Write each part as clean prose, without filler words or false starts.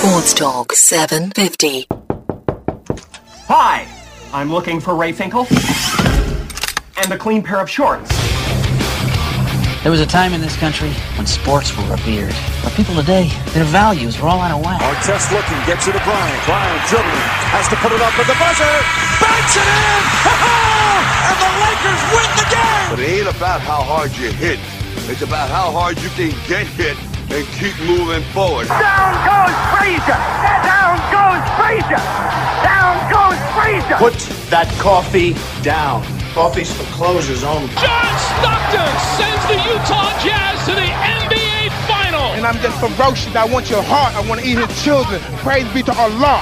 Sports Talk 750. Hi, I'm looking for Ray Finkel and a clean pair of shorts. There was a time in this country when sports were revered. But people today, their values are all out of whack. Artest looking, gets it to Bryant. Bryant dribbling, has to put it up with the buzzer. Banks it in! And the Lakers win the game! But it ain't about how hard you hit. It's about how hard you can get hit and keep moving forward. Down goes Frazier! Down goes Frazier! Down goes Frazier! Put that coffee down. Coffee's for closers only. John Stockton sends the Utah Jazz to the NBA Final. And I'm just ferocious. I want your heart. I want to eat his children. Praise be to Allah.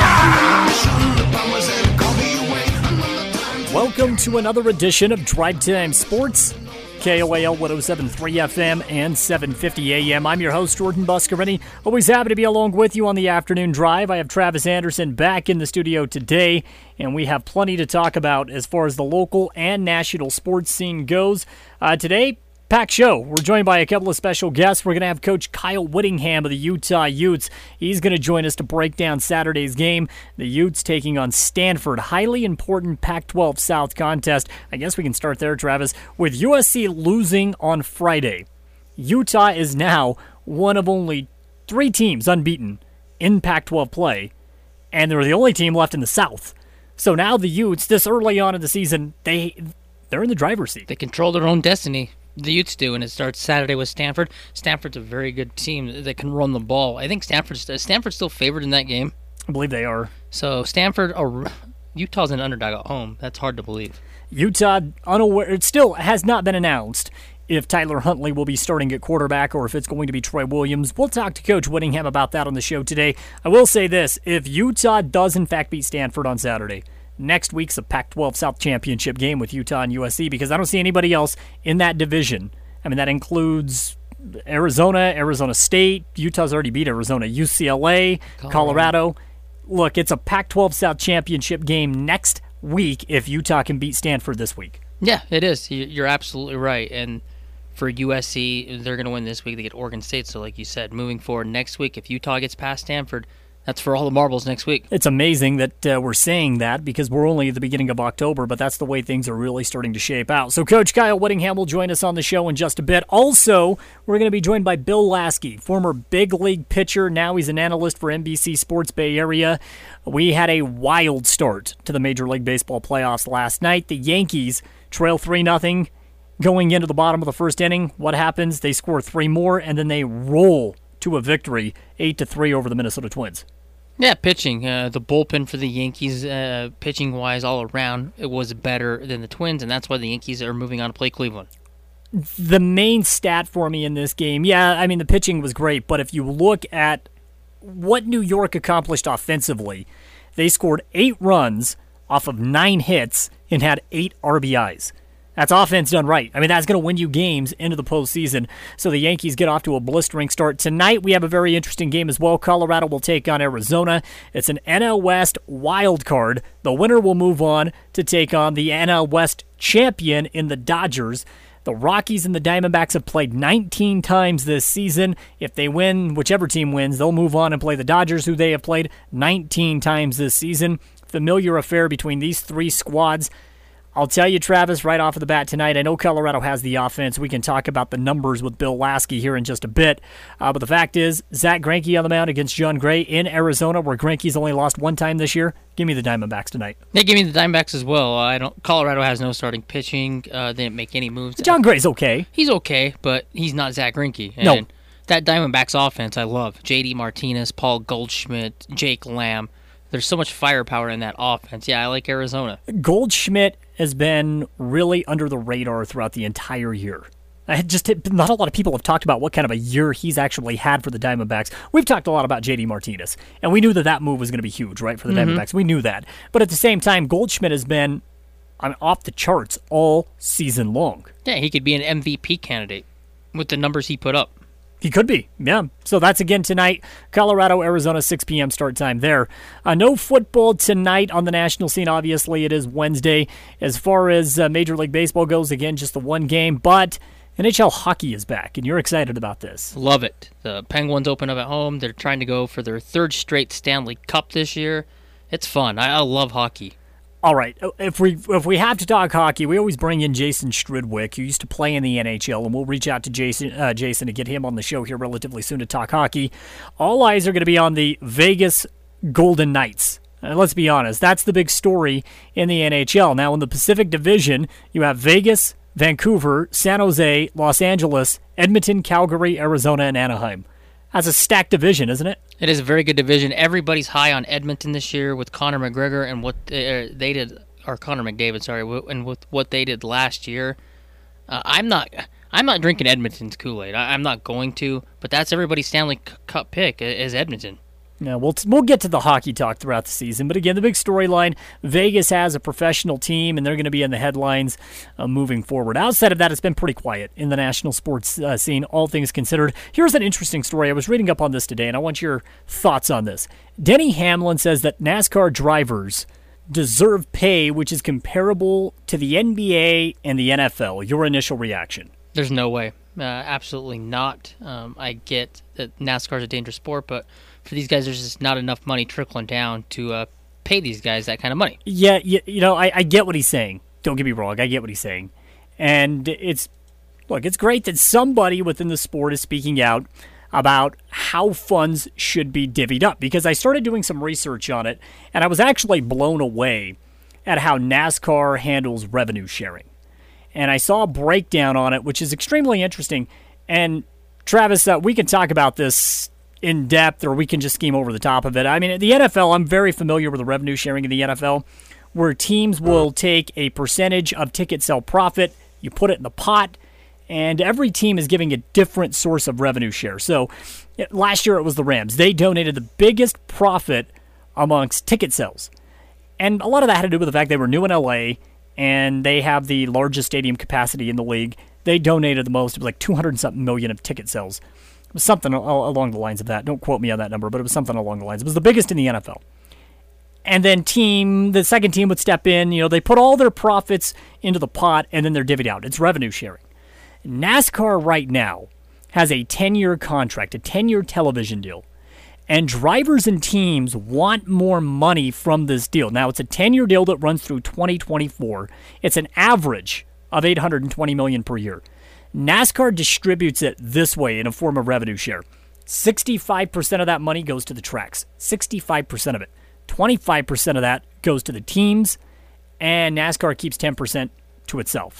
Welcome to another edition of Drive Time Sports. KOAL 107.3 FM and 750 AM. I'm your host, Jordan Buscarini. Always happy to be along with you on the afternoon drive. I have Travis Anderson back in the studio today, and we have plenty to talk about as far as the local and national sports scene goes. Today, packed show. We're joined by a couple of special guests. We're going to have Coach Kyle Whittingham of the Utah Utes. He's going to join us to break down Saturday's game. The Utes taking on Stanford. Highly important Pac-12 South contest. I guess we can start there, Travis. With USC losing on Friday, Utah is now one of only 3 teams unbeaten in Pac-12 play, and they're the only team left in the South. So now the Utes, this early on in the season, they're in the driver's seat. They control their own destiny. The Utes do, and it starts Saturday with Stanford. Stanford's a very good team that can run the ball. I think Stanford's still favored in that game. I believe they are. So Utah's an underdog at home. That's hard to believe. Utah, unaware, it still has not been announced if Tyler Huntley will be starting at quarterback or if it's going to be Troy Williams. We'll talk to Coach Whittingham about that on the show today. I will say this, if Utah does in fact beat Stanford on Saturday, next week's a Pac-12 South Championship game with Utah and USC because I don't see anybody else in that division. I mean, that includes Arizona State. Utah's already beat Arizona. UCLA, Colorado. Look, it's a Pac-12 South Championship game next week if Utah can beat Stanford this week. Yeah, it is. You're absolutely right. And for USC, they're going to win this week. They get Oregon State. So like you said, moving forward next week, if Utah gets past Stanford, that's for all the marbles next week. It's amazing that we're saying that because we're only at the beginning of October, but that's the way things are really starting to shape out. So Coach Kyle Whittingham will join us on the show in just a bit. Also, we're going to be joined by Bill Lasky, former big league pitcher. Now he's an analyst for NBC Sports Bay Area. We had a wild start to the Major League Baseball playoffs last night. The Yankees trail 3-0 going into the bottom of the first inning. What happens? They score 3 more, and then they roll to a victory, 8-3 over the Minnesota Twins. Yeah, pitching. The bullpen for the Yankees, pitching-wise, all around, it was better than the Twins, and that's why the Yankees are moving on to play Cleveland. The main stat for me in this game, the pitching was great, but if you look at what New York accomplished offensively, they scored 8 runs off of 9 hits and had 8 RBIs. That's offense done right. I mean, that's going to win you games into the postseason. So the Yankees get off to a blistering start. Tonight, we have a very interesting game as well. Colorado will take on Arizona. It's an NL West wild card. The winner will move on to take on the NL West champion in the Dodgers. The Rockies and the Diamondbacks have played 19 times this season. If they win, whichever team wins, they'll move on and play the Dodgers, who they have played 19 times this season. Familiar affair between these 3 squads. I'll tell you, Travis, right off of the bat tonight, I know Colorado has the offense. We can talk about the numbers with Bill Lasky here in just a bit. But the fact is, Zach Greinke on the mound against John Gray in Arizona, where Greinke's only lost 1 time this year. Give me the Diamondbacks tonight. Yeah, give me the Diamondbacks as well. Colorado has no starting pitching. They didn't make any moves. John Gray's okay. He's okay, but he's not Zach Greinke. And no. That Diamondbacks offense I love. J.D. Martinez, Paul Goldschmidt, Jake Lamb. There's so much firepower in that offense. Yeah, I like Arizona. Goldschmidt has been really under the radar throughout the entire year. Not a lot of people have talked about what kind of a year he's actually had for the Diamondbacks. We've talked a lot about J.D. Martinez, and we knew that move was going to be huge, right, for the Diamondbacks. We knew that. But at the same time, Goldschmidt has been off the charts all season long. Yeah, he could be an MVP candidate with the numbers he put up. He could be, yeah. So that's again tonight. Colorado, Arizona, 6 p.m. start time there. No football tonight on the national scene. Obviously, it is Wednesday. As far as Major League Baseball goes, again, just the one game. But NHL hockey is back, and you're excited about this. Love it. The Penguins open up at home. They're trying to go for their third straight Stanley Cup this year. It's fun. I love hockey. All right, if we have to talk hockey, we always bring in Jason Strudwick, who used to play in the NHL, and we'll reach out to Jason to get him on the show here relatively soon to talk hockey. All eyes are going to be on the Vegas Golden Knights. Let's be honest, that's the big story in the NHL. Now, in the Pacific Division, you have Vegas, Vancouver, San Jose, Los Angeles, Edmonton, Calgary, Arizona, and Anaheim. That's a stacked division, isn't it? It is a very good division. Everybody's high on Edmonton this year with Connor McGregor and what they did, or Connor McDavid, sorry, and with what they did last year. I'm not drinking Edmonton's Kool-Aid. I'm not going to, but that's everybody's Stanley Cup pick is Edmonton. Yeah, we'll get to the hockey talk throughout the season. But again, the big storyline, Vegas has a professional team, and they're going to be in the headlines moving forward. Outside of that, it's been pretty quiet in the national sports scene, all things considered. Here's an interesting story. I was reading up on this today, and I want your thoughts on this. Denny Hamlin says that NASCAR drivers deserve pay which is comparable to the NBA and the NFL. Your initial reaction? There's no way. Absolutely not. I get that NASCAR is a dangerous sport, but for these guys, there's just not enough money trickling down to pay these guys that kind of money. Yeah, I get what he's saying. Don't get me wrong. I get what he's saying. And it's great that somebody within the sport is speaking out about how funds should be divvied up, because I started doing some research on it, and I was actually blown away at how NASCAR handles revenue sharing. And I saw a breakdown on it, which is extremely interesting. And Travis, we can talk about this in depth, or we can just scheme over the top of it. I mean, at the NFL, I'm very familiar with the revenue sharing in the NFL, where teams will take a percentage of ticket sale profit, you put it in the pot, and every team is giving a different source of revenue share. So last year it was the Rams. They donated the biggest profit amongst ticket sales. And a lot of that had to do with the fact they were new in LA, and they have the largest stadium capacity in the league. They donated the most. It was like 200-something million of ticket sales. It was something along the lines of that. Don't quote me on that number, but it was something along the lines. It was the biggest in the NFL. And then the second team would step in. They put all their profits into the pot, and then they're divvied out. It's revenue sharing. NASCAR right now has a 10-year contract, a 10-year television deal. And drivers and teams want more money from this deal. Now, it's a 10-year deal that runs through 2024. It's an average of $820 million per year. NASCAR distributes it this way in a form of revenue share. 65% of that money goes to the tracks. 65% of it. 25% of that goes to the teams, and NASCAR keeps 10% to itself.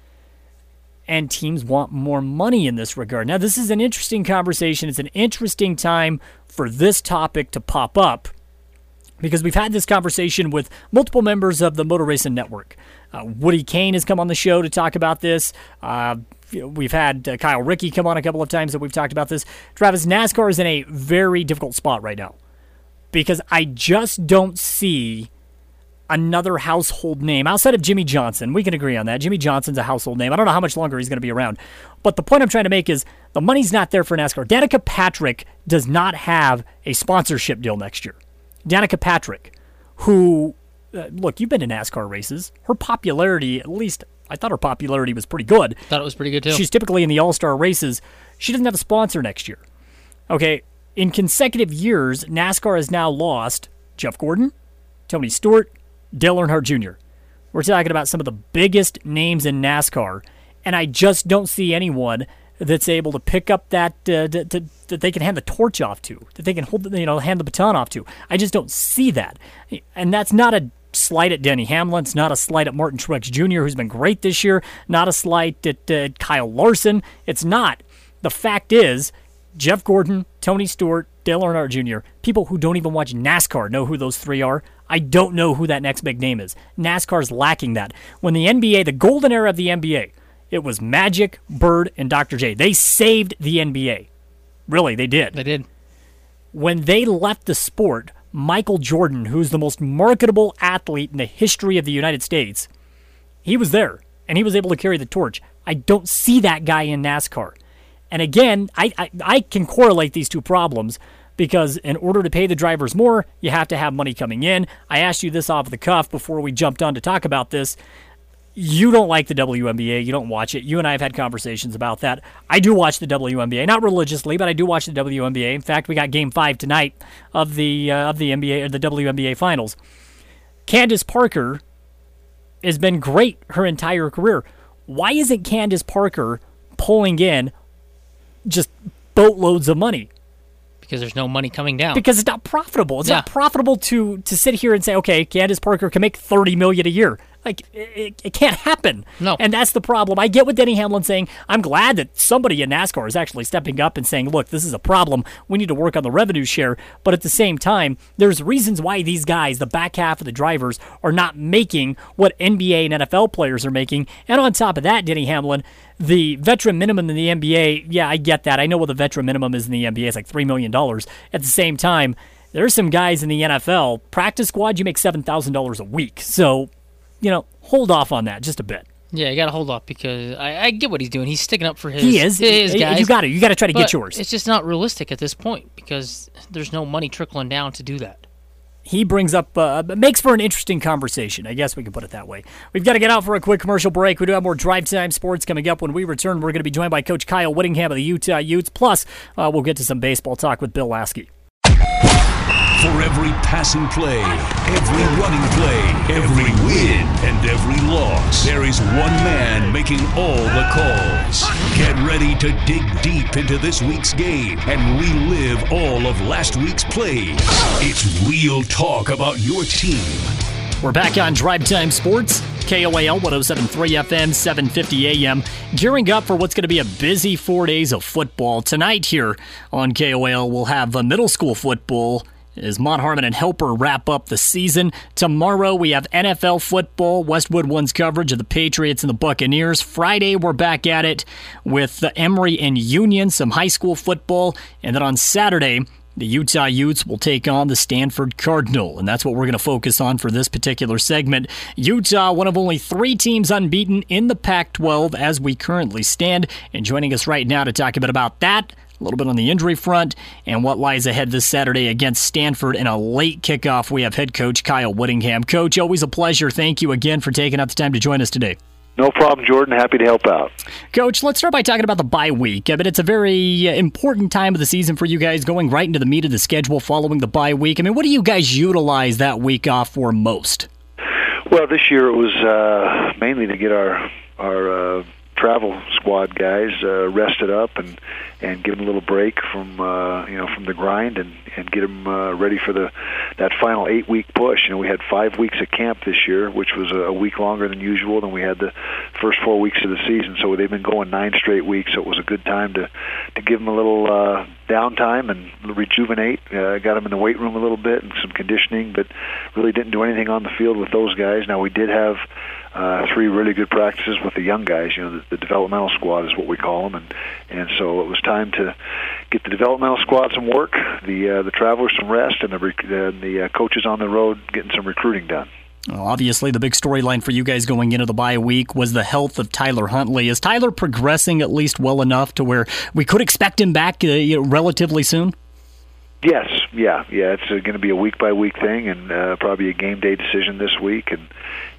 And teams want more money in this regard. Now, this is an interesting conversation. It's an interesting time for this topic to pop up, because we've had this conversation with multiple members of the Motor Racing Network. Woody Kane has come on the show to talk about this. We've had Kyle Rickey come on a couple of times that we've talked about this. Travis, NASCAR is in a very difficult spot right now, because I just don't see another household name outside of Jimmy Johnson. We can agree on that. Jimmy Johnson's a household name. I don't know how much longer he's going to be around. But the point I'm trying to make is the money's not there for NASCAR. Danica Patrick does not have a sponsorship deal next year. Danica Patrick, who, look, you've been to NASCAR races. Her popularity, at least I thought her popularity was pretty good. Thought it was pretty good too. She's typically in the All-Star races. She doesn't have a sponsor next year. Okay, in consecutive years, NASCAR has now lost Jeff Gordon, Tony Stewart, Dale Earnhardt Jr. We're talking about some of the biggest names in NASCAR, and I just don't see anyone that's able to pick up that that they can hand the torch off to, that they can hand the baton off to. I just don't see that, and that's not a slight at Denny Hamlin. It's not a slight at Martin Truex Jr., who's been great this year. Not a slight at Kyle Larson. It's not. The fact is, Jeff Gordon, Tony Stewart, Dale Earnhardt Jr., people who don't even watch NASCAR know who those three are. I don't know who that next big name is. NASCAR's lacking that. When the NBA, the golden era of the NBA, it was Magic, Bird, and Dr. J. They saved the NBA. Really, they did. They did. When they left the sport, Michael Jordan, who's the most marketable athlete in the history of the United States, he was there, and he was able to carry the torch. I don't see that guy in NASCAR. And again, I can correlate these two problems, because in order to pay the drivers more, you have to have money coming in. I asked you this off the cuff before we jumped on to talk about this. You don't like the WNBA. You don't watch it. You and I have had conversations about that. I do watch the WNBA, not religiously, but I do watch the WNBA. In fact, we got Game 5 tonight of the NBA or the WNBA Finals. Candace Parker has been great her entire career. Why isn't Candace Parker pulling in just boatloads of money? Because there's no money coming down. Because it's not profitable. It's not profitable to sit here and say, okay, Candace Parker can make $30 million a year. Like, it can't happen. No. And that's the problem. I get what Denny Hamlin's saying. I'm glad that somebody in NASCAR is actually stepping up and saying, look, this is a problem. We need to work on the revenue share. But at the same time, there's reasons why these guys, the back half of the drivers, are not making what NBA and NFL players are making. And on top of that, Denny Hamlin, the veteran minimum in the NBA, yeah, I get that. I know what the veteran minimum is in the NBA. It's like $3 million. At the same time, there's some guys in the NFL, practice squad, you make $7,000 a week. So, hold off on that just a bit. Yeah, you got to hold off because I get what he's doing. He's sticking up for his You guys. got to try to get yours. It's just not realistic at this point because there's no money trickling down to do that. He brings up, makes for an interesting conversation. I guess we can put it that way. We've got to get out for a quick commercial break. We do have more Drive Time Sports coming up. When we return, we're going to be joined by Coach Kyle Whittingham of the Utah Utes. Plus, we'll get to some baseball talk with Bill Lasky. For every passing play, every running play, every win, and every loss, there is one man making all the calls. Get ready to dig deep into this week's game and relive all of last week's plays. It's real talk about your team. We're back on Drive Time Sports, KOAL 107.3 FM, 750 AM. Gearing up for what's going to be a busy 4 days of football. Tonight here on KOAL, we'll have middle school football as Mont Harmon and Helper wrap up the season. Tomorrow we have NFL football, Westwood One's coverage of the Patriots and the Buccaneers. Friday we're back at it with Emory and Union, some high school football. And then on Saturday, the Utah Utes will take on the Stanford Cardinal, and that's what we're going to focus on for this particular segment. Utah, one of only 3 teams unbeaten in the Pac-12 as we currently stand. And joining us right now to talk a bit about that, a little bit on the injury front, and what lies ahead this Saturday against Stanford in a late kickoff, we have head coach Kyle Whittingham. Coach, always a pleasure. Thank you again for taking out the time to join us today. No problem, Jordan. Happy to help out. Coach, let's start by talking about the bye week. I mean, it's a very important time of the season for you guys, going right into the meat of the schedule following the bye week. I mean, what do you guys utilize that week off for most? Well, this year it was mainly to get our travel squad guys rested up and give them a little break from from the grind and get them ready for that final 8-week push. We had 5 weeks of camp this year, which was a week longer than usual than we had the first 4 weeks of the season. So they've been going 9 straight weeks. So it was a good time to give them a little downtime and rejuvenate. Got them in the weight room a little bit and some conditioning, but really didn't do anything on the field with those guys. Now we did have 3 really good practices with the young guys. The developmental squad is what we call them, and so it was time to get the developmental squad some work, the travelers some rest, and the coaches on the road getting some recruiting done. Well, obviously, the big storyline for you guys going into the bye week was the health of Tyler Huntley. Is Tyler progressing at least well enough to where we could expect him back relatively soon? Yes, yeah. It's going to be a week-by-week thing, and probably a game day decision this week, and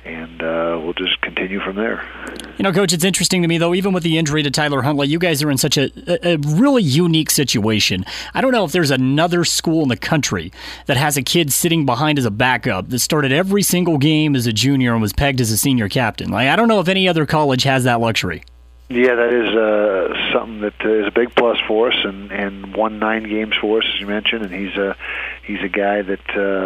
we'll just continue from there. Coach, it's interesting to me, though, even with the injury to Tyler Huntley, you guys are in such a really unique situation. I don't know if there's another school in the country that has a kid sitting behind as a backup that started every single game as a junior and was pegged as a senior captain. I don't know if any other college has that luxury. Yeah, that is something that is a big plus for us, and won 9 games for us, as you mentioned. And he's a guy that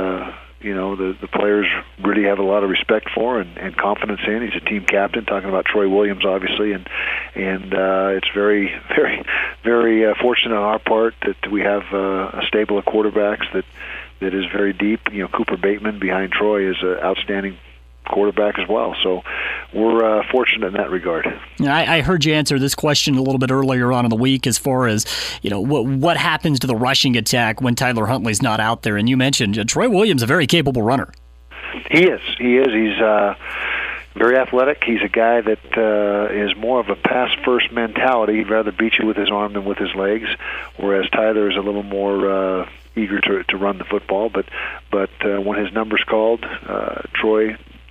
the players really have a lot of respect for and confidence in. He's a team captain. Talking about Troy Williams, obviously, and it's very, very, very fortunate on our part that we have a stable of quarterbacks that is very deep. Cooper Bateman behind Troy is an outstanding quarterback as well. So we're fortunate in that regard. I heard you answer this question a little bit earlier on in the week as far as, what happens to the rushing attack when Tyler Huntley's not out there. And you mentioned Troy Williams, a very capable runner. He is. He's very athletic. He's a guy that is more of a pass-first mentality. He'd rather beat you with his arm than with his legs, whereas Tyler is a little more eager to run the football. But when his number's called, Troy, that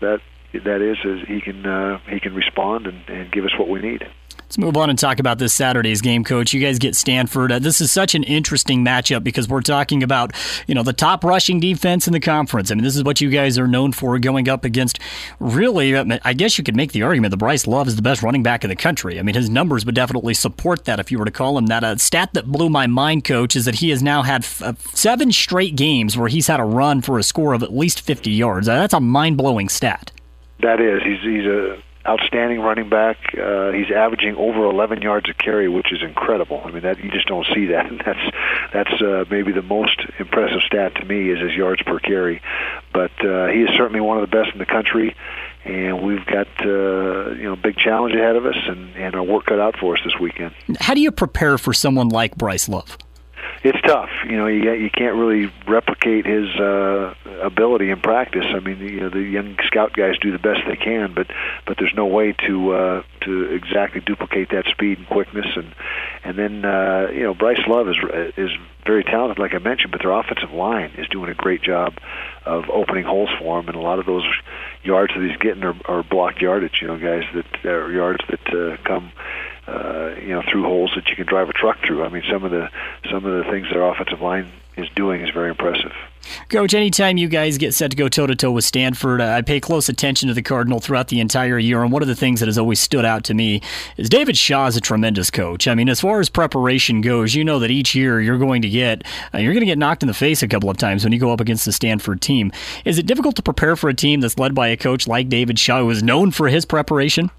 that is he can respond and give us what we need. Let's move on and talk about this Saturday's game, Coach. You guys get Stanford. This is such an interesting matchup because we're talking about, the top rushing defense in the conference. I mean, this is what you guys are known for, going up against, really, I guess you could make the argument that Bryce Love is the best running back in the country. I mean, his numbers would definitely support that if you were to call him that. A stat that blew my mind, Coach, is that he has now had 7 straight games where he's had a run for a score of at least 50 yards. That's a mind-blowing stat. That is. He's a outstanding running back. He's averaging over 11 yards a carry, which is incredible. I mean, that you just don't see that. And that's maybe the most impressive stat to me is his yards per carry. But he is certainly one of the best in the country, and we've got big challenge ahead of us, and our work cut out for us this weekend. How do you prepare for someone like Bryce Love? It's tough. You can't really replicate his ability in practice. I mean, the young scout guys do the best they can, but there's no way to exactly duplicate that speed and quickness. And then Bryce Love is very talented, like I mentioned, but their offensive line is doing a great job of opening holes for him, and a lot of those yards that he's getting are blocked yardage. Guys that are yards that come. Through holes that you can drive a truck through. I mean, some of the things their offensive line is doing is very impressive. Coach, anytime you guys get set to go toe-to-toe with Stanford, I pay close attention to the Cardinal throughout the entire year, and one of the things that has always stood out to me is David Shaw is a tremendous coach. I mean, as far as preparation goes, you know that each year you're going to get knocked in the face a couple of times when you go up against the Stanford team. Is it difficult to prepare for a team that's led by a coach like David Shaw, who is known for his preparation?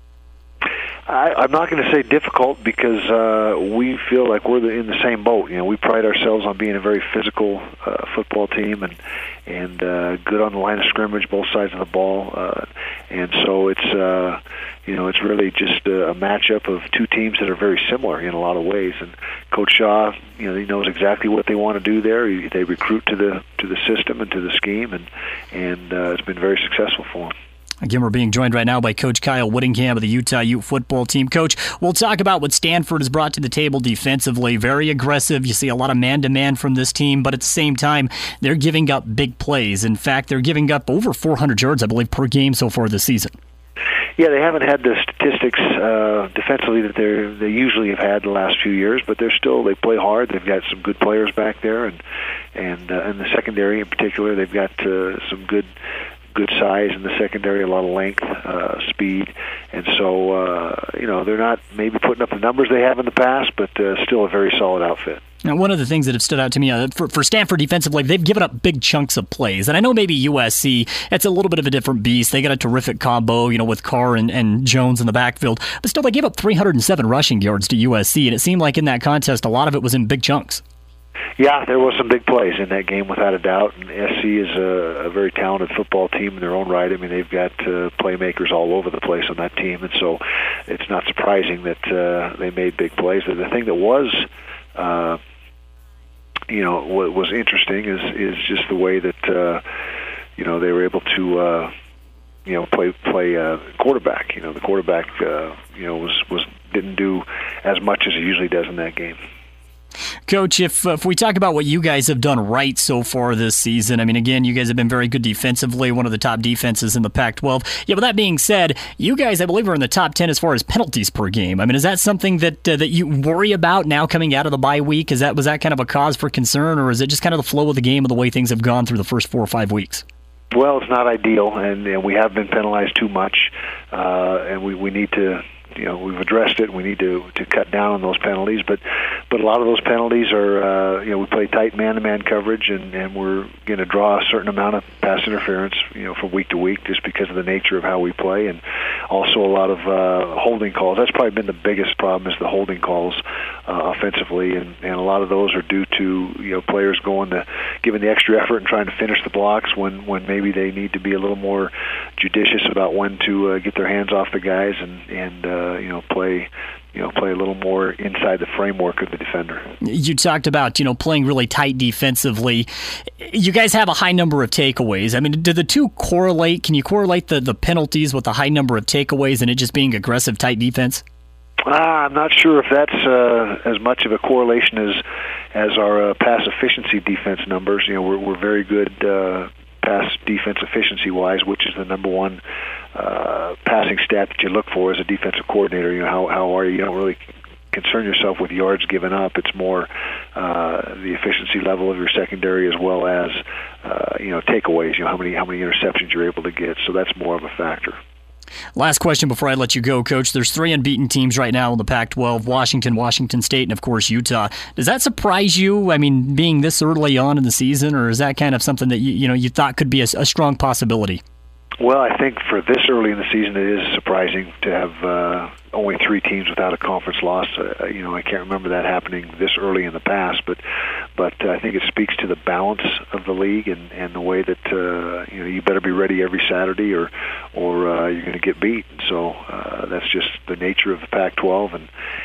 I'm not going to say difficult because we feel like we're in the same boat. We pride ourselves on being a very physical football team and good on the line of scrimmage, both sides of the ball, and so it's really just a matchup of two teams that are very similar in a lot of ways. And Coach Shaw, he knows exactly what they want to do there. They recruit to the system and to the scheme, and it's been very successful for them. Again, we're being joined right now by Coach Kyle Whittingham of the Utah Ute football team. Coach, we'll talk about what Stanford has brought to the table defensively. Very aggressive. You see a lot of man-to-man from this team, but at the same time, they're giving up big plays. In fact, they're giving up over 400 yards, I believe, per game so far this season. Yeah, they haven't had the statistics defensively that they usually have had the last few years, but they play hard. They've got some good players back there, and in the secondary in particular, they've got some good size in the secondary, a lot of length, speed, and so they're not maybe putting up the numbers they have in the past, but still a very solid outfit. Now, one of the things that have stood out to me for Stanford defensively, they've given up big chunks of plays, and I know maybe USC, it's a little bit of a different beast. They got a terrific combo, with Carr and Jones in the backfield, but still they gave up 307 rushing yards to USC, and it seemed like in that contest a lot of it was in big chunks. Yeah, there was some big plays in that game without a doubt, and SC is a very talented football team in their own right. I mean, they've got playmakers all over the place on that team, and so it's not surprising that they made big plays. The thing that was, what was interesting is just the way that they were able to play quarterback. The quarterback didn't do as much as he usually does in that game. Coach, if we talk about what you guys have done right so far this season, I mean, again, you guys have been very good defensively, one of the top defenses in the Pac-12. Yeah, but that being said, you guys, I believe, are in the top 10 as far as penalties per game. I mean, is that something that you worry about now coming out of the bye week? Was that kind of a cause for concern, or is it just kind of the flow of the game and the way things have gone through the first 4 or 5 weeks? Well, it's not ideal, and we have been penalized too much, and we need to. We've addressed it. We need to cut down on those penalties, but a lot of those penalties are, we play tight man-to-man coverage, and we're going to draw a certain amount of pass interference, from week to week, just because of the nature of how we play, and also a lot of holding calls. That's probably been the biggest problem is the holding calls offensively, and a lot of those are due to players giving the extra effort and trying to finish the blocks when maybe they need to be a little more judicious about when to get their hands off the guys and play a little more inside the framework of the defender. You talked about, playing really tight defensively. You guys have a high number of takeaways. I mean, do the two correlate? Can you correlate the penalties with the high number of takeaways and it just being aggressive, tight defense? I'm not sure if that's as much of a correlation as our pass efficiency defense numbers. We're very good pass defense efficiency-wise, which is the number one passing stat that you look for as a defensive coordinator. You know, how are you? You don't really concern yourself with yards given up. It's more the efficiency level of your secondary, as well as takeaways. You know, how many interceptions you're able to get. So that's more of a factor. Last question before I let you go, Coach. There's 3 unbeaten teams right now in the Pac-12, Washington State, and, of course, Utah. Does that surprise you, I mean, being this early on in the season, or is that kind of something that you thought could be a strong possibility? Well, I think for this early in the season, it is surprising to have only 3 teams without a conference loss. I can't remember that happening this early in the past, but I think it speaks to the balance of the league and the way that you better be ready every Saturday or you're going to get beat. So that's just the nature of the Pac-12.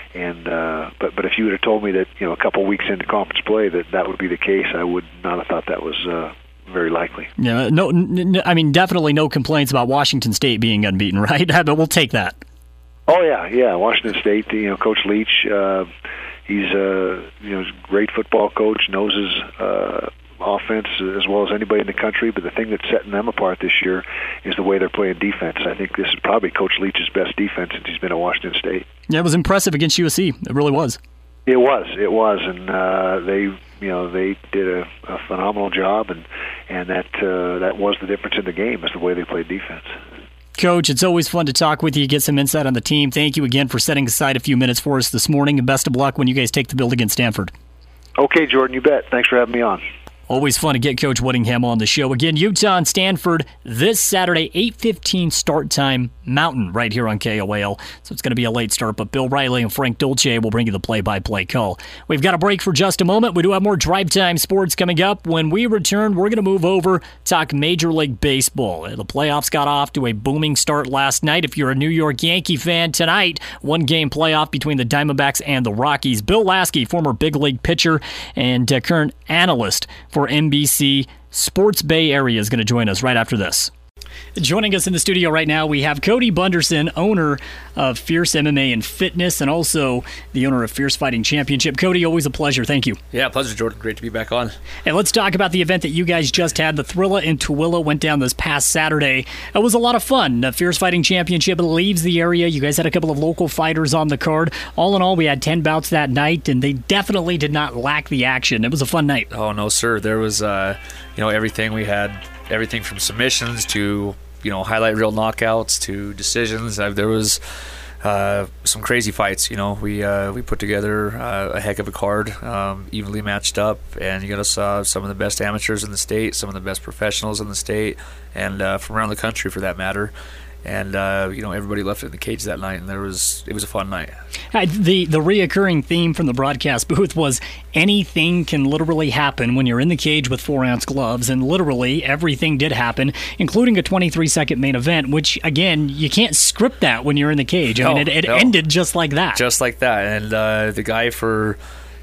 But if you would have told me that a couple weeks into conference play that would be the case, I would not have thought that was very likely. Yeah, I mean, definitely no complaints about Washington State being unbeaten, right? But we'll take that. Oh yeah. Washington State. Coach Leach. He's a great football coach. Knows his offense as well as anybody in the country. But the thing that's setting them apart this year is the way they're playing defense. I think this is probably Coach Leach's best defense since he's been at Washington State. Yeah, it was impressive against USC. It really was. It was, and they did a phenomenal job, and that was the difference in the game, is the way they played defense. Coach, it's always fun to talk with you, get some insight on the team. Thank you again for setting aside a few minutes for us this morning, and best of luck when you guys take the build against Stanford. Okay, Jordan, you bet. Thanks for having me on. Always fun to get Coach Whittingham on the show. Again, Utah and Stanford this Saturday, 8:15 start time Mountain right here on KOAL. So it's going to be a late start, but Bill Riley and Frank Dolce will bring you the play-by-play call. We've got a break for just a moment. We do have more Drive Time sports coming up. When we return, we're going to move over, talk Major League Baseball. The playoffs got off to a booming start last night. If you're a New York Yankee fan, tonight, one-game playoff between the Diamondbacks and the Rockies. Bill Lasky, former big league pitcher and current analyst for NBC Sports Bay Area, is going to join us right after this. Joining us in the studio right now, we have Cody Bunderson, owner of Fierce MMA and Fitness, and also the owner of Fierce Fighting Championship. Cody, always a pleasure. Thank you. Yeah, pleasure, Jordan. Great to be back on. And let's talk about the event that you guys just had. The Thrilla in Tooele went down this past Saturday. It was a lot of fun. The Fierce Fighting Championship leaves the area. You guys had a couple of local fighters on the card. All in all, we had 10 bouts that night, and they definitely did not lack the action. It was a fun night. Oh, no, sir. There was, everything. We had everything from submissions to highlight reel knockouts to decisions. There was some crazy fights. We put together a heck of a card, evenly matched up, and you got some of the best amateurs in the state, some of the best professionals in the state, and from around the country for that matter. And everybody left it in the cage that night, and it was a fun night. The reoccurring theme from the broadcast booth was anything can literally happen when you're in the cage with 4-ounce gloves, and literally everything did happen, including a 23-second main event, which, again, you can't script that when you're in the cage. I mean, it ended just like that. Just like that. And the guy, for,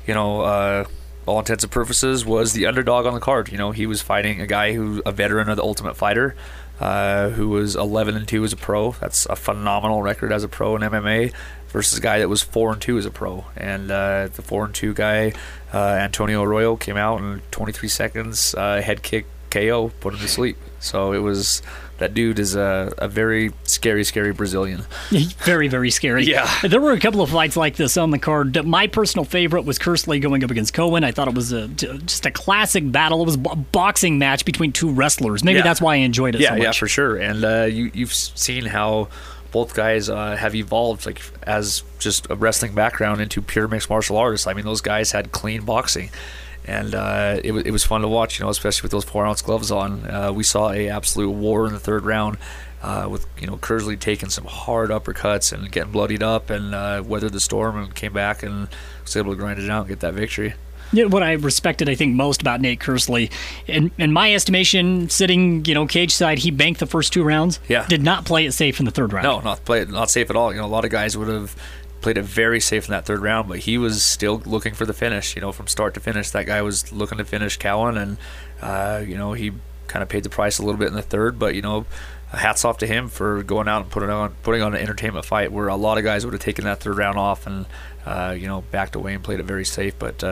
all intents and purposes, was the underdog on the card. He was fighting a veteran of the Ultimate Fighter, who was 11-2 as a pro. That's a phenomenal record as a pro in MMA, versus a guy that was 4-2 as a pro. And the 4-2 guy, Antonio Arroyo, came out in 23 seconds, head kick KO, put him to sleep. So that dude is a very scary, scary Brazilian. Very, very scary. Yeah. There were a couple of fights like this on the card. My personal favorite was Kersley going up against Cohen. I thought it was just a classic battle. It was a boxing match between two wrestlers. Maybe that's why I enjoyed it so much. Yeah, for sure. And you've seen how both guys have evolved, like, as just a wrestling background into pure mixed martial artists. I mean, those guys had clean boxing. And it was fun to watch, especially with those 4-ounce gloves on. We saw a absolute war in the third round, with Kersley taking some hard uppercuts and getting bloodied up, and weathered the storm and came back and was able to grind it out and get that victory. Yeah, what I respected, I think, most about Nate Kersley, in my estimation, sitting cage side, he banked the first 2 rounds. Yeah. Did not play it safe in the third round. No, not safe at all. A lot of guys would have played it very safe in that third round, but he was still looking for the finish. From start to finish, that guy was looking to finish Cowan, and he kind of paid the price a little bit in the third. But hats off to him for going out and putting on an entertainment fight, where a lot of guys would have taken that third round off and backed away and played it very safe. But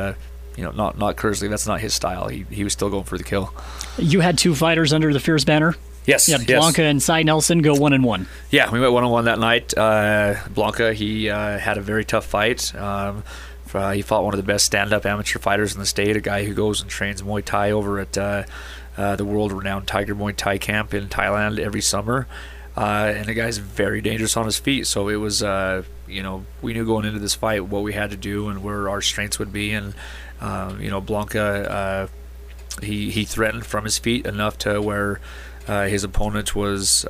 not Kersley. That's not his style. He was still going for the kill. You had 2 fighters under the Fierce banner? Yes. You had Blanca and Cy Nelson go 1-1. Yeah, we went 1-1 that night. Blanca, he had a very tough fight. He fought one of the best stand-up amateur fighters in the state, a guy who goes and trains Muay Thai over at the world-renowned Tiger Muay Thai camp in Thailand every summer. And the guy's very dangerous on his feet. So it was, we knew going into this fight what we had to do and where our strengths would be. And, Blanca, he threatened from his feet enough to where his opponent was,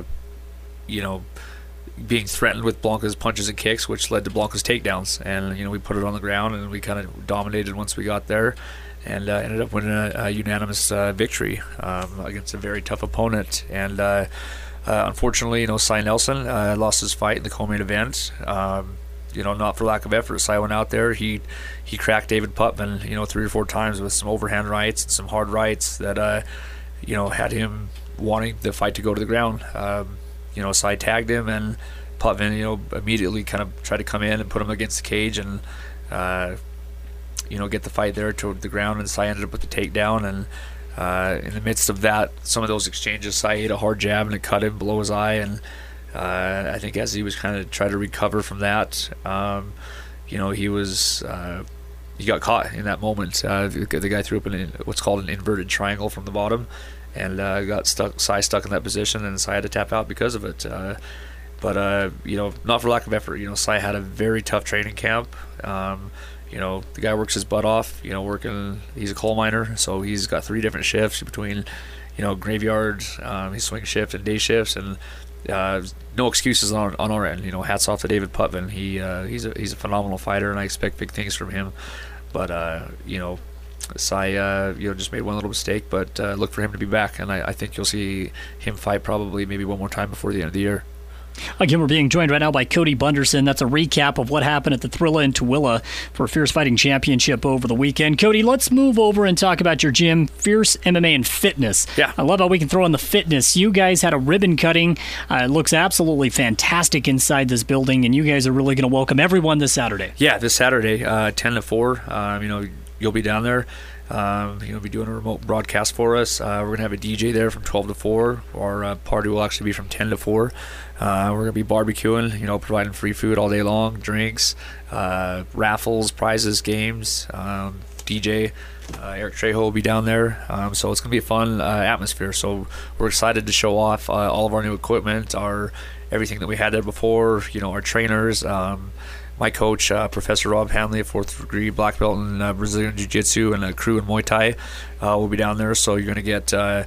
being threatened with Blanca's punches and kicks, which led to Blanca's takedowns. And, we put it on the ground and we kind of dominated once we got there. And ended up winning a unanimous victory against a very tough opponent. And unfortunately, Cy Nelson lost his fight in the co-main event. Not for lack of effort. Cy went out there. He cracked David Putman, 3 or 4 times with some overhand rights and some hard rights that, had him wanting the fight to go to the ground. Cy tagged him, and Putman, immediately kind of tried to come in and put him against the cage and, get the fight there to the ground. And Cy ended up with the takedown. And in the midst of that, some of those exchanges, Cy hit a hard jab and it cut him below his eye. And I think as he was kind of trying to recover from that, he got caught in that moment. The guy threw up what's called an inverted triangle from the bottom, and got Cy stuck in that position, and Cy had to tap out because of it. But not for lack of effort. Cy had a very tough training camp. The guy works his butt off, he's a coal miner, so he's got 3 different shifts between, graveyard, his swing shift and day shifts, and no excuses on our end. Hats off to David Putman. He's a phenomenal fighter, and I expect big things from him. But, Cy, just made one little mistake, but look for him to be back, and I think you'll see him fight probably maybe one more time before the end of the year. Again, we're being joined right now by Cody Bunderson. That's a recap of what happened at the Thrilla in Tooele for Fierce Fighting Championship over the weekend. Cody, let's move over and talk about your gym, Fierce MMA and Fitness. Yeah. I love how we can throw in the fitness. You guys had a ribbon cutting. It looks absolutely fantastic inside this building, and you guys are really going to welcome everyone this Saturday. Yeah, this Saturday, 10 to 4. You'll be down there. Be doing a remote broadcast for us. We're going to have a DJ there from 12 to 4. Our party will actually be from 10 to 4. We're going to be barbecuing, providing free food all day long, drinks, raffles, prizes, games. DJ Eric Trejo will be down there. So it's going to be a fun atmosphere. So we're excited to show off all of our new equipment, everything that we had there before, our trainers. My coach, Professor Rob Hanley, a 4th degree black belt in Brazilian Jiu-Jitsu and a crew in Muay Thai, will be down there. So you're going to get,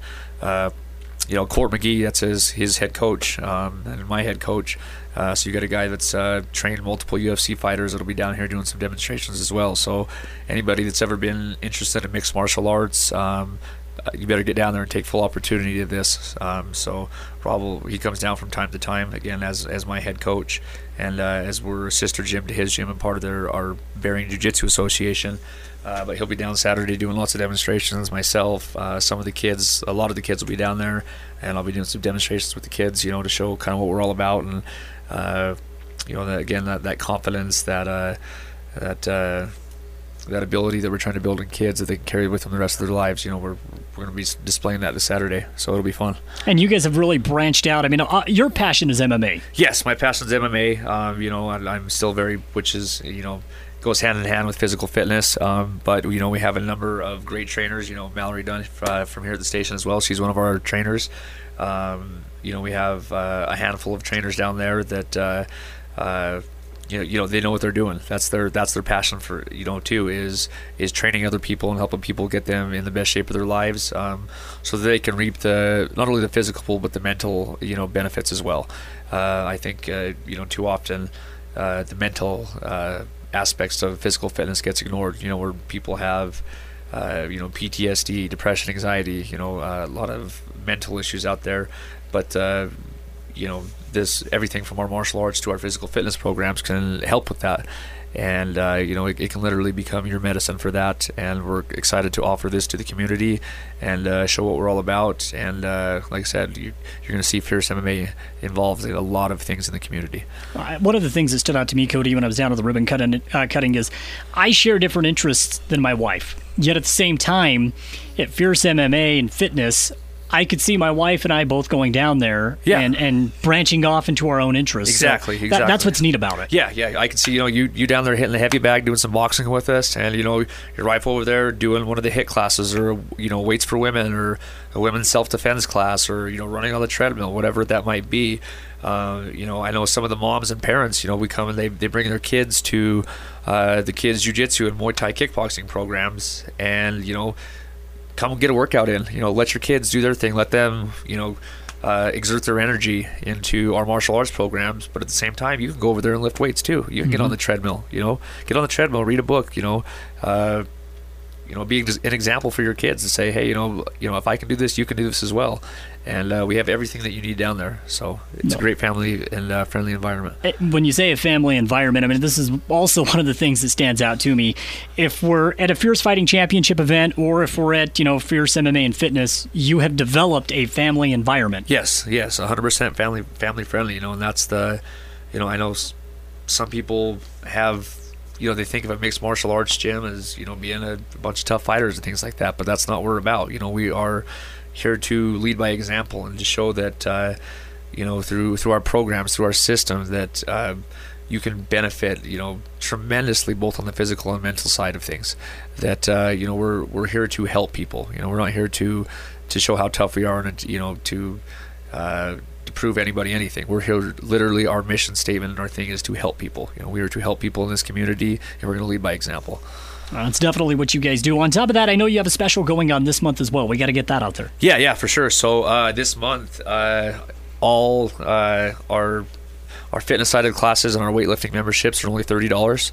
Court McGee, that's his head coach, and my head coach. So you got a guy that's trained multiple UFC fighters that'll be down here doing some demonstrations as well. So anybody that's ever been interested in mixed martial arts, you better get down there and take full opportunity of this. So Rob, he comes down from time to time, again, as my head coach, and as we're a sister gym to his gym and part of our Bering Jiu-Jitsu Association. But he'll be down Saturday doing lots of demonstrations. Myself, some of the kids, a lot of the kids will be down there, and I'll be doing some demonstrations with the kids, to show kind of what we're all about, and that confidence, that ability that we're trying to build in kids that they can carry with them the rest of their lives. We're going to be displaying that this Saturday, so it'll be fun. And you guys have really branched out. I mean, your passion is MMA. Yes, my passion is MMA. I'm still which is, goes hand in hand with physical fitness. But, we have a number of great trainers. Mallory Dunn from here at the station as well. She's one of our trainers. We have a handful of trainers down there that they know what they're doing. That's their passion for too, is training other people and helping people get them in the best shape of their lives, so that they can reap not only the physical but the mental benefits as well. I think too often the mental aspects of physical fitness gets ignored. Where people have PTSD, depression, anxiety, a lot of mental issues out there, but this everything from our martial arts to our physical fitness programs can help with that. And it can literally become your medicine for that, and we're excited to offer this to the community and show what we're all about. And like I said, you're going to see Fierce MMA involved in a lot of things in the community. One of the things that stood out to me, Cody, when I was down at the ribbon cutting is I share different interests than my wife. Yet at the same time, at Fierce MMA and fitness, I could see my wife and I both going down there and branching off into our own interests. Exactly. So that's what's neat about it. Yeah. I can see you down there hitting the heavy bag, doing some boxing with us, and your wife over there doing one of the HIIT classes, or weights for women, or a women's self-defense class, or running on the treadmill, whatever that might be. I know some of the moms and parents. We come and they bring their kids to the kids jiu-jitsu and Muay Thai kickboxing programs, and come get a workout in. Let your kids do their thing. Let them, exert their energy into our martial arts programs. But at the same time, you can go over there and lift weights too. You can get on the treadmill. Get on the treadmill, read a book. Be an example for your kids and say, hey, if I can do this, you can do this as well. And we have everything that you need down there. So it's a great family and friendly environment. When you say a family environment, I mean, this is also one of the things that stands out to me. If we're at a Fierce Fighting Championship event, or if we're at, Fierce MMA and Fitness, you have developed a family environment. Yes, 100% family friendly, and that's the, I know some people have, they think of a mixed martial arts gym as, being a bunch of tough fighters and things like that, but that's not what we're about. We are here to lead by example and to show that through our programs, through our system, that you can benefit tremendously both on the physical and mental side of things. That we're here to help people. We're not here to show how tough we are and to prove anybody anything. We're here, literally our mission statement and our thing is to help people. We are to help people in this community, and we're going to lead by example. That's definitely what you guys do. On top of that, I know you have a special going on this month as well. We got to get that out there. Yeah, for sure. So this month, all our fitness-sided classes and our weightlifting memberships are only $30.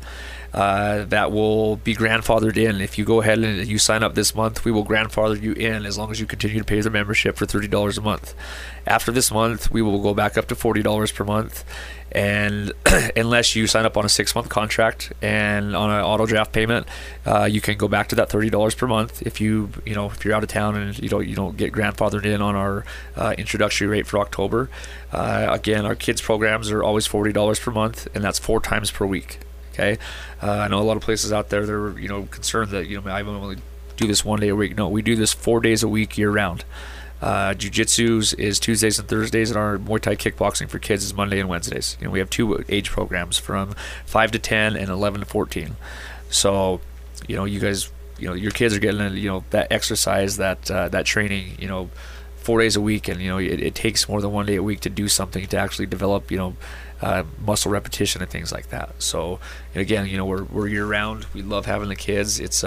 That will be grandfathered in. If you go ahead and you sign up this month, we will grandfather you in as long as you continue to pay the membership for $30 a month. After this month, we will go back up to $40 per month, and unless you sign up on a 6-month contract and on an auto draft payment, you can go back to that $30 per month. If you're out of town and you don't get grandfathered in on our introductory rate for October, again, our kids programs are always $40 per month, and that's 4 times per week. Okay, I know a lot of places out there they're concerned that I only do this 1 day a week. No, we do this 4 days a week year round. Jiu-Jitsu's is Tuesdays and Thursdays, and our Muay Thai kickboxing for kids is Monday and Wednesdays. We have 2 age programs from 5 to 10 and 11 to 14. So, you guys, your kids are getting that exercise, that training, 4 days a week, and it takes more than 1 day a week to do something to actually develop muscle repetition and things like that. So again, we're year round. We love having the kids. It's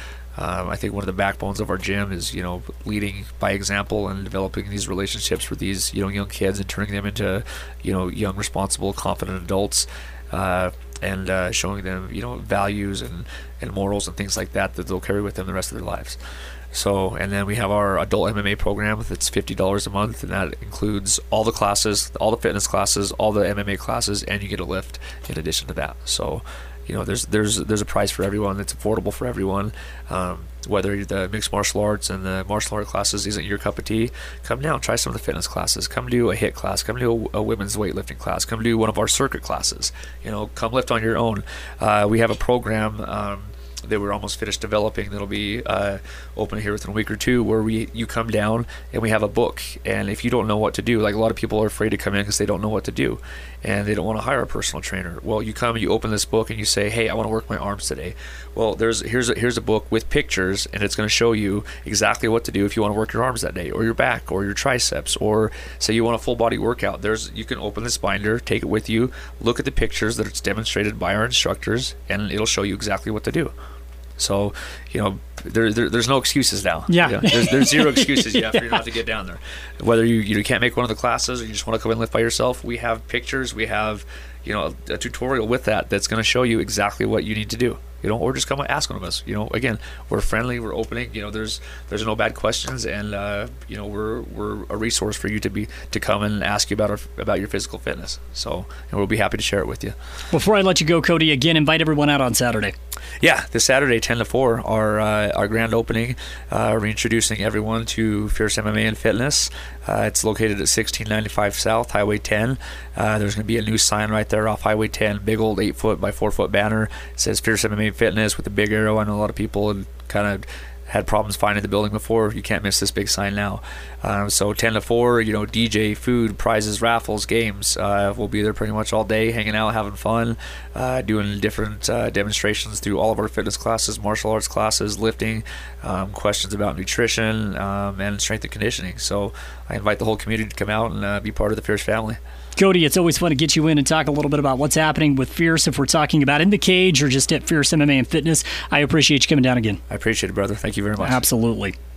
I think one of the backbones of our gym is leading by example and developing these relationships with these young kids and turning them into young, responsible, confident adults, and showing them values and morals and things like that they'll carry with them the rest of their lives. So, and then we have our adult MMA program that's $50 a month, and that includes all the classes, all the fitness classes, all the MMA classes, and you get a lift in addition to that. So, there's a price for everyone that's affordable for everyone. Whether the mixed martial arts and the martial art classes isn't your cup of tea, come down, try some of the fitness classes. Come do a HIIT class. Come do a women's weightlifting class. Come do one of our circuit classes. Come lift on your own. We have a program that we're almost finished developing that'll be open here within a week or two, where you come down and we have a book, and if you don't know what to do, like a lot of people are afraid to come in because they don't know what to do and they don't want to hire a personal trainer. Well, you come and you open this book and you say, hey, I want to work my arms today. Well, here's a book with pictures, and it's going to show you exactly what to do if you want to work your arms that day, or your back, or your triceps, or say you want a full body workout. You can open this binder, take it with you, look at the pictures that it's demonstrated by our instructors, and it'll show you exactly what to do. So, there's no excuses now. Yeah. There's zero excuses for you not to get down there. Whether you can't make one of the classes or you just want to come and lift by yourself, we have pictures, we have, a tutorial with that's going to show you exactly what you need to do. or just come and ask one of us. Again, we're friendly, we're opening. There's no bad questions, and we're a resource for you to come and ask you about your physical fitness. So, and we'll be happy to share it with you. Before I let you go, Cody, again, invite everyone out on Saturday. Yeah, this Saturday, 10 to 4, our grand opening, reintroducing everyone to Fierce MMA and Fitness. It's located at 1695 South, Highway 10. There's going to be a new sign right there off Highway 10, big old 8-foot by 4-foot banner. It says Fierce MMA and Fitness with a big arrow. I know a lot of people had kind of had problems finding the building before. You can't miss this big sign now. So 10 to 4, DJ, food, prizes, raffles, games. We'll be there pretty much all day, hanging out, having fun, doing different demonstrations through all of our fitness classes, martial arts classes, lifting, questions about nutrition, and strength and conditioning. So I invite the whole community to come out and be part of the Fierce family. Cody, it's always fun to get you in and talk a little bit about what's happening with Fierce, if we're talking about in the cage or just at Fierce MMA and Fitness. I appreciate you coming down again. I appreciate it, brother. Thank you very much. Absolutely.